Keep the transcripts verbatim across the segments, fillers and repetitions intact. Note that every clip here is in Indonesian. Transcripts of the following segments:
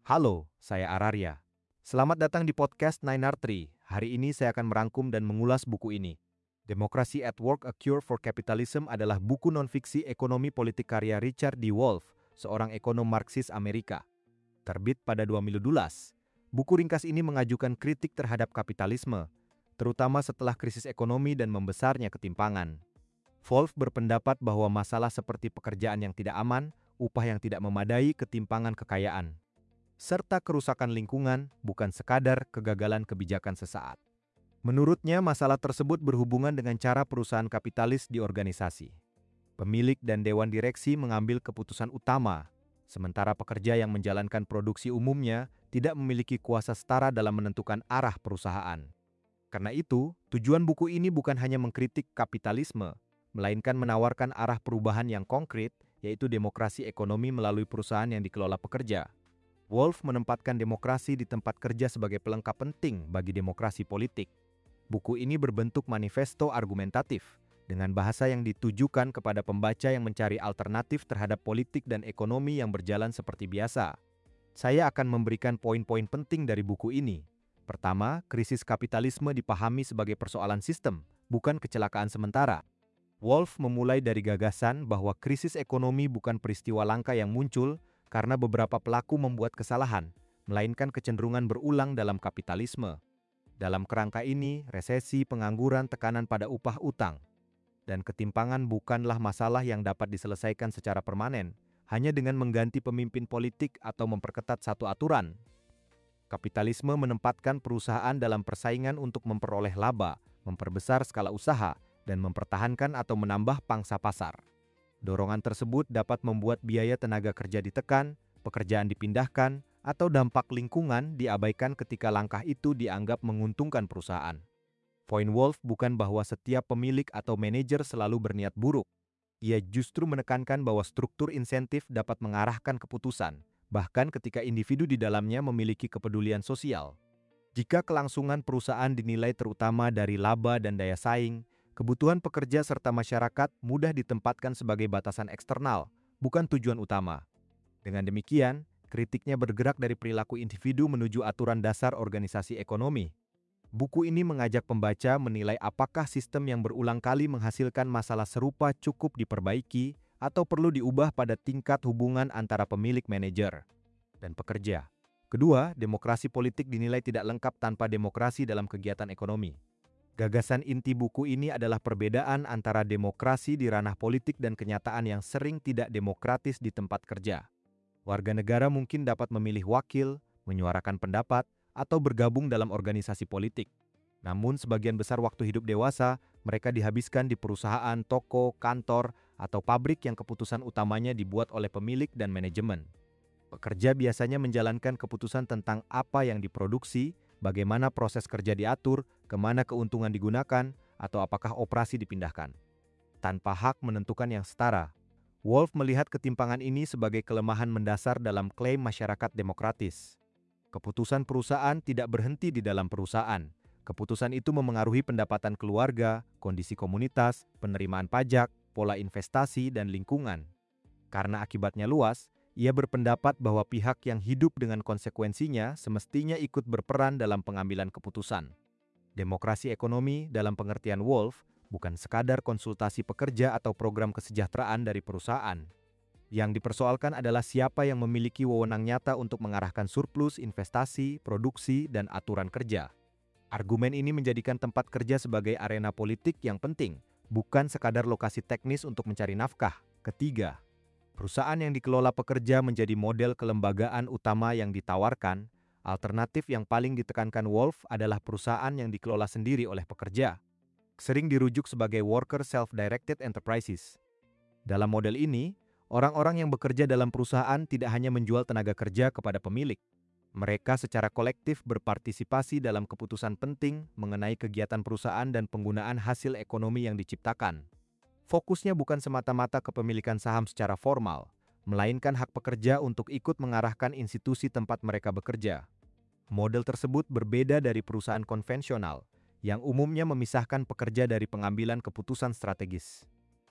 Halo, saya Araria. Selamat datang di podcast Nine R Tree. Hari ini saya akan merangkum dan mengulas buku ini. Democracy at Work: A Cure for Capitalism adalah buku non-fiksi ekonomi politik karya Richard D. Wolff, seorang ekonom Marxis Amerika. Terbit pada dua ribu dua belas, buku ringkas ini mengajukan kritik terhadap kapitalisme, terutama setelah krisis ekonomi dan membesarnya ketimpangan. Wolff berpendapat bahwa masalah seperti pekerjaan yang tidak aman, upah yang tidak memadai, ketimpangan kekayaan, serta kerusakan lingkungan bukan sekadar kegagalan kebijakan sesaat. Menurutnya, masalah tersebut berhubungan dengan cara perusahaan kapitalis diorganisasi. Pemilik dan dewan direksi mengambil keputusan utama, sementara pekerja yang menjalankan produksi umumnya tidak memiliki kuasa setara dalam menentukan arah perusahaan. Karena itu, tujuan buku ini bukan hanya mengkritik kapitalisme, melainkan menawarkan arah perubahan yang konkret, yaitu demokrasi ekonomi melalui perusahaan yang dikelola pekerja. Wolff menempatkan demokrasi di tempat kerja sebagai pelengkap penting bagi demokrasi politik. Buku ini berbentuk manifesto argumentatif, dengan bahasa yang ditujukan kepada pembaca yang mencari alternatif terhadap politik dan ekonomi yang berjalan seperti biasa. Saya akan memberikan poin-poin penting dari buku ini. Pertama, krisis kapitalisme dipahami sebagai persoalan sistem, bukan kecelakaan sementara. Wolff memulai dari gagasan bahwa krisis ekonomi bukan peristiwa langka yang muncul karena beberapa pelaku membuat kesalahan, melainkan kecenderungan berulang dalam kapitalisme. Dalam kerangka ini, resesi, pengangguran, tekanan pada upah utang, dan ketimpangan bukanlah masalah yang dapat diselesaikan secara permanen, hanya dengan mengganti pemimpin politik atau memperketat satu aturan. Kapitalisme menempatkan perusahaan dalam persaingan untuk memperoleh laba, memperbesar skala usaha, dan mempertahankan atau menambah pangsa pasar. Dorongan tersebut dapat membuat biaya tenaga kerja ditekan, pekerjaan dipindahkan, atau dampak lingkungan diabaikan ketika langkah itu dianggap menguntungkan perusahaan. Poin Wolff bukan bahwa setiap pemilik atau manajer selalu berniat buruk. Ia justru menekankan bahwa struktur insentif dapat mengarahkan keputusan, bahkan ketika individu di dalamnya memiliki kepedulian sosial. Jika kelangsungan perusahaan dinilai terutama dari laba dan daya saing, kebutuhan pekerja serta masyarakat mudah ditempatkan sebagai batasan eksternal, bukan tujuan utama. Dengan demikian, kritiknya bergerak dari perilaku individu menuju aturan dasar organisasi ekonomi. Buku ini mengajak pembaca menilai apakah sistem yang berulang kali menghasilkan masalah serupa cukup diperbaiki atau perlu diubah pada tingkat hubungan antara pemilik manajer dan pekerja. Kedua, demokrasi politik dinilai tidak lengkap tanpa demokrasi dalam kegiatan ekonomi. Gagasan inti buku ini adalah perbedaan antara demokrasi di ranah politik dan kenyataan yang sering tidak demokratis di tempat kerja. Warga negara mungkin dapat memilih wakil, menyuarakan pendapat, atau bergabung dalam organisasi politik. Namun sebagian besar waktu hidup dewasa, mereka dihabiskan di perusahaan, toko, kantor, atau pabrik yang keputusan utamanya dibuat oleh pemilik dan manajemen. Pekerja biasanya menjalankan keputusan tentang apa yang diproduksi, bagaimana proses kerja diatur, kemana keuntungan digunakan, atau apakah operasi dipindahkan. Tanpa hak menentukan yang setara, Wolff melihat ketimpangan ini sebagai kelemahan mendasar dalam klaim masyarakat demokratis. Keputusan perusahaan tidak berhenti di dalam perusahaan. Keputusan itu memengaruhi pendapatan keluarga, kondisi komunitas, penerimaan pajak, pola investasi, dan lingkungan. Karena akibatnya luas, ia berpendapat bahwa pihak yang hidup dengan konsekuensinya semestinya ikut berperan dalam pengambilan keputusan. Demokrasi ekonomi dalam pengertian Wolff bukan sekadar konsultasi pekerja atau program kesejahteraan dari perusahaan. Yang dipersoalkan adalah siapa yang memiliki wewenang nyata untuk mengarahkan surplus, investasi, produksi, dan aturan kerja. Argumen ini menjadikan tempat kerja sebagai arena politik yang penting, bukan sekadar lokasi teknis untuk mencari nafkah. Ketiga, perusahaan yang dikelola pekerja menjadi model kelembagaan utama yang ditawarkan. Alternatif yang paling ditekankan Wolff adalah perusahaan yang dikelola sendiri oleh pekerja. Sering dirujuk sebagai worker self-directed enterprises. Dalam model ini, orang-orang yang bekerja dalam perusahaan tidak hanya menjual tenaga kerja kepada pemilik. Mereka secara kolektif berpartisipasi dalam keputusan penting mengenai kegiatan perusahaan dan penggunaan hasil ekonomi yang diciptakan. Fokusnya bukan semata-mata kepemilikan saham secara formal, melainkan hak pekerja untuk ikut mengarahkan institusi tempat mereka bekerja. Model tersebut berbeda dari perusahaan konvensional, yang umumnya memisahkan pekerja dari pengambilan keputusan strategis.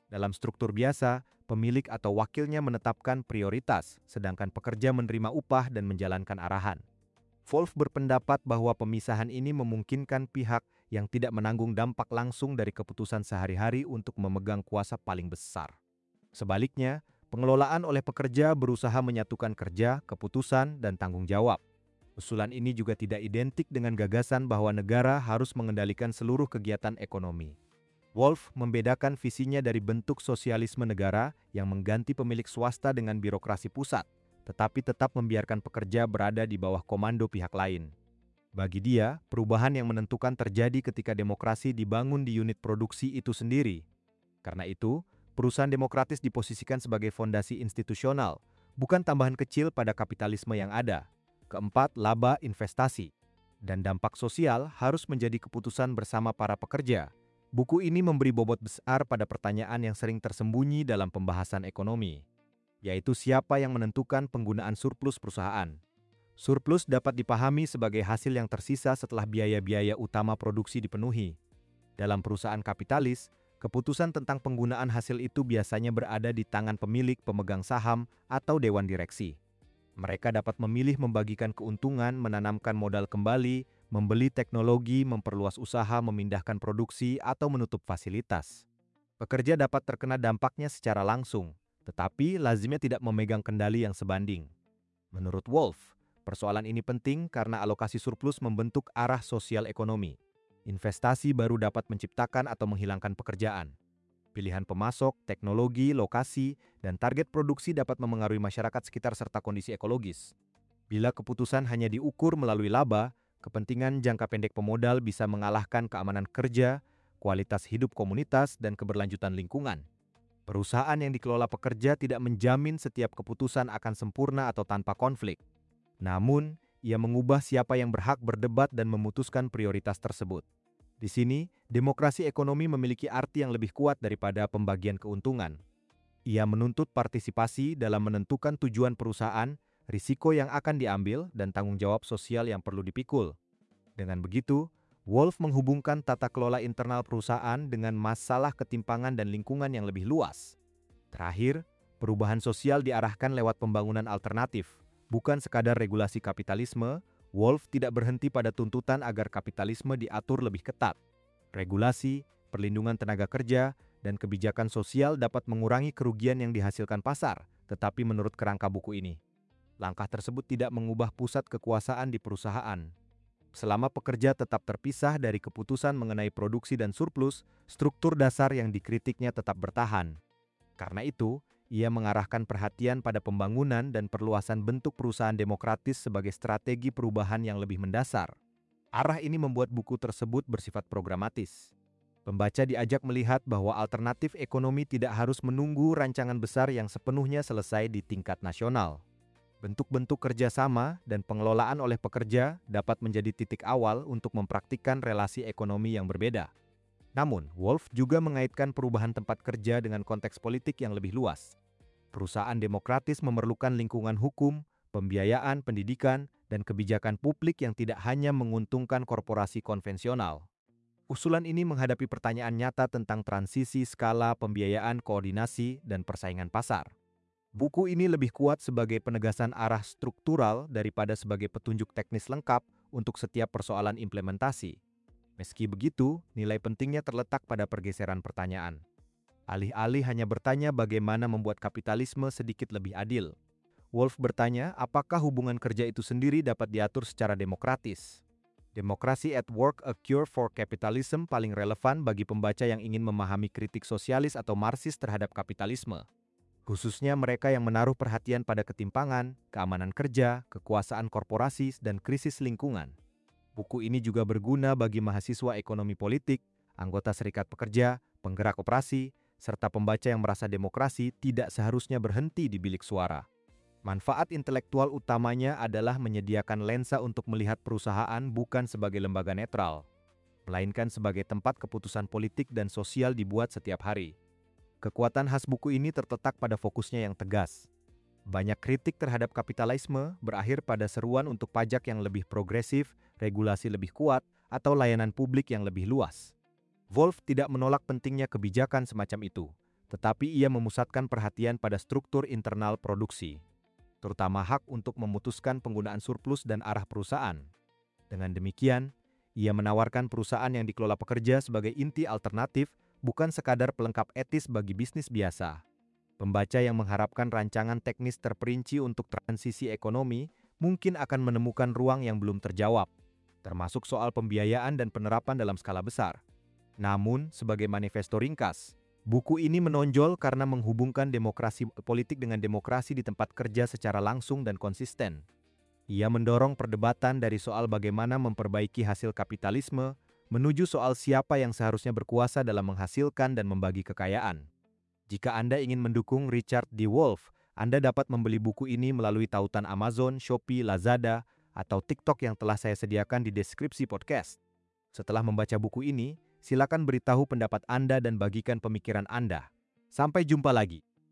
Dalam struktur biasa, pemilik atau wakilnya menetapkan prioritas, sedangkan pekerja menerima upah dan menjalankan arahan. Wolf berpendapat bahwa pemisahan ini memungkinkan pihak yang tidak menanggung dampak langsung dari keputusan sehari-hari untuk memegang kuasa paling besar. Sebaliknya, pengelolaan oleh pekerja berusaha menyatukan kerja, keputusan, dan tanggung jawab. Usulan ini juga tidak identik dengan gagasan bahwa negara harus mengendalikan seluruh kegiatan ekonomi. Wolf membedakan visinya dari bentuk sosialisme negara yang mengganti pemilik swasta dengan birokrasi pusat, tetapi tetap membiarkan pekerja berada di bawah komando pihak lain. Bagi dia, perubahan yang menentukan terjadi ketika demokrasi dibangun di unit produksi itu sendiri. Karena itu, perusahaan demokratis diposisikan sebagai fondasi institusional, bukan tambahan kecil pada kapitalisme yang ada. Keempat, laba investasi. Dan dampak sosial harus menjadi keputusan bersama para pekerja. Buku ini memberi bobot besar pada pertanyaan yang sering tersembunyi dalam pembahasan ekonomi, yaitu siapa yang menentukan penggunaan surplus perusahaan. Surplus dapat dipahami sebagai hasil yang tersisa setelah biaya-biaya utama produksi dipenuhi. Dalam perusahaan kapitalis, keputusan tentang penggunaan hasil itu biasanya berada di tangan pemilik, pemegang saham, atau dewan direksi. Mereka dapat memilih membagikan keuntungan, menanamkan modal kembali, membeli teknologi, memperluas usaha, memindahkan produksi, atau menutup fasilitas. Pekerja dapat terkena dampaknya secara langsung, tetapi lazimnya tidak memegang kendali yang sebanding. Menurut Wolf, persoalan ini penting karena alokasi surplus membentuk arah sosial ekonomi. Investasi baru dapat menciptakan atau menghilangkan pekerjaan. Pilihan pemasok, teknologi, lokasi, dan target produksi dapat memengaruhi masyarakat sekitar serta kondisi ekologis. Bila keputusan hanya diukur melalui laba, kepentingan jangka pendek pemodal bisa mengalahkan keamanan kerja, kualitas hidup komunitas, dan keberlanjutan lingkungan. Perusahaan yang dikelola pekerja tidak menjamin setiap keputusan akan sempurna atau tanpa konflik. Namun, ia mengubah siapa yang berhak berdebat dan memutuskan prioritas tersebut. Di sini, demokrasi ekonomi memiliki arti yang lebih kuat daripada pembagian keuntungan. Ia menuntut partisipasi dalam menentukan tujuan perusahaan, risiko yang akan diambil, dan tanggung jawab sosial yang perlu dipikul. Dengan begitu, Wolf menghubungkan tata kelola internal perusahaan dengan masalah ketimpangan dan lingkungan yang lebih luas. Terakhir, perubahan sosial diarahkan lewat pembangunan alternatif, bukan sekadar regulasi kapitalisme. Wolf tidak berhenti pada tuntutan agar kapitalisme diatur lebih ketat. Regulasi, perlindungan tenaga kerja, dan kebijakan sosial dapat mengurangi kerugian yang dihasilkan pasar, tetapi menurut kerangka buku ini, langkah tersebut tidak mengubah pusat kekuasaan di perusahaan. Selama pekerja tetap terpisah dari keputusan mengenai produksi dan surplus, struktur dasar yang dikritiknya tetap bertahan. Karena itu, ia mengarahkan perhatian pada pembangunan dan perluasan bentuk perusahaan demokratis sebagai strategi perubahan yang lebih mendasar. Arah ini membuat buku tersebut bersifat programatis. Pembaca diajak melihat bahwa alternatif ekonomi tidak harus menunggu rancangan besar yang sepenuhnya selesai di tingkat nasional. Bentuk-bentuk kerjasama dan pengelolaan oleh pekerja dapat menjadi titik awal untuk mempraktikkan relasi ekonomi yang berbeda. Namun, Wolf juga mengaitkan perubahan tempat kerja dengan konteks politik yang lebih luas. Perusahaan demokratis memerlukan lingkungan hukum, pembiayaan, pendidikan, dan kebijakan publik yang tidak hanya menguntungkan korporasi konvensional. Usulan ini menghadapi pertanyaan nyata tentang transisi skala pembiayaan, koordinasi, dan persaingan pasar. Buku ini lebih kuat sebagai penegasan arah struktural daripada sebagai petunjuk teknis lengkap untuk setiap persoalan implementasi. Meski begitu, nilai pentingnya terletak pada pergeseran pertanyaan. Alih-alih hanya bertanya bagaimana membuat kapitalisme sedikit lebih adil, Wolf bertanya apakah hubungan kerja itu sendiri dapat diatur secara demokratis. Demokrasi at Work: A Cure for Capitalism paling relevan bagi pembaca yang ingin memahami kritik sosialis atau Marxis terhadap kapitalisme, khususnya mereka yang menaruh perhatian pada ketimpangan, keamanan kerja, kekuasaan korporasi, dan krisis lingkungan. Buku ini juga berguna bagi mahasiswa ekonomi politik, anggota serikat pekerja, penggerak operasi, serta pembaca yang merasa demokrasi tidak seharusnya berhenti di bilik suara. Manfaat intelektual utamanya adalah menyediakan lensa untuk melihat perusahaan bukan sebagai lembaga netral, melainkan sebagai tempat keputusan politik dan sosial dibuat setiap hari. Kekuatan khas buku ini terletak pada fokusnya yang tegas. Banyak kritik terhadap kapitalisme berakhir pada seruan untuk pajak yang lebih progresif, regulasi lebih kuat, atau layanan publik yang lebih luas. Wolf tidak menolak pentingnya kebijakan semacam itu, tetapi ia memusatkan perhatian pada struktur internal produksi, terutama hak untuk memutuskan penggunaan surplus dan arah perusahaan. Dengan demikian, ia menawarkan perusahaan yang dikelola pekerja sebagai inti alternatif, bukan sekadar pelengkap etis bagi bisnis biasa. Pembaca yang mengharapkan rancangan teknis terperinci untuk transisi ekonomi mungkin akan menemukan ruang yang belum terjawab, termasuk soal pembiayaan dan penerapan dalam skala besar. Namun, sebagai manifesto ringkas, buku ini menonjol karena menghubungkan demokrasi politik dengan demokrasi di tempat kerja secara langsung dan konsisten. Ia mendorong perdebatan dari soal bagaimana memperbaiki hasil kapitalisme menuju soal siapa yang seharusnya berkuasa dalam menghasilkan dan membagi kekayaan. Jika Anda ingin mendukung Richard D. Wolff, Anda dapat membeli buku ini melalui tautan Amazon, Shopee, Lazada, atau TikTok yang telah saya sediakan di deskripsi podcast. Setelah membaca buku ini, silakan beritahu pendapat Anda dan bagikan pemikiran Anda. Sampai jumpa lagi.